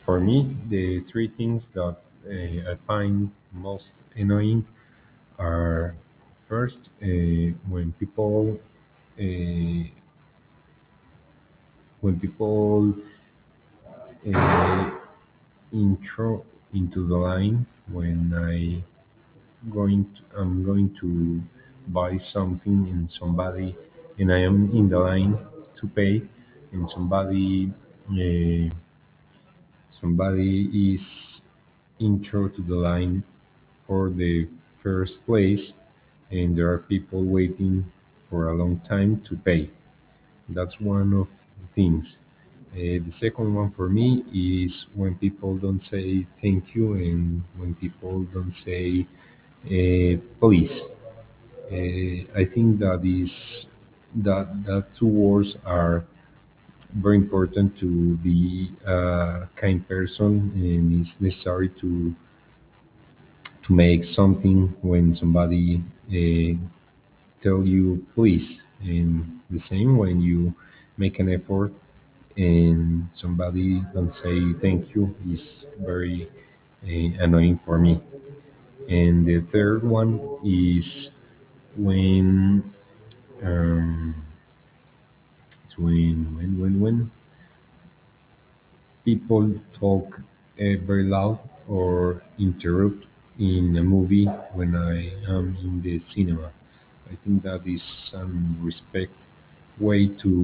For me, the three things that I find most annoying are first uh, when people uh, intro into the line when I'm going to buy something and I am in the line to pay and uh, somebody is intro to the line for the first place and there are people waiting for a long time to pay. That's one of the things. The second one for me is when people don't say thank you and when people don't say please. I think that two words are very important to be a kind person, and it's necessary to make something when somebody tell you please, and the same when you make an effort and somebody don't say thank you is very annoying for me. And the third one is when um, it's when people talk very loud or interrupt in a movie when I am in the cinema. I think that is some respect way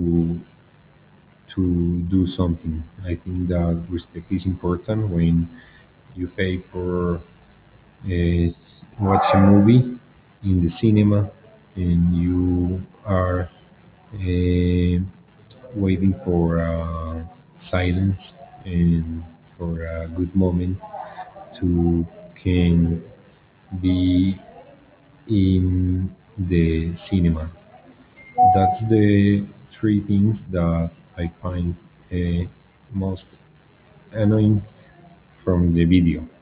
to do something. I think that respect is important when you pay for watch a movie in the cinema and you are uh, waiting for silence and for a good moment to can be in the cinema. That's the three things that I find most annoying from the video.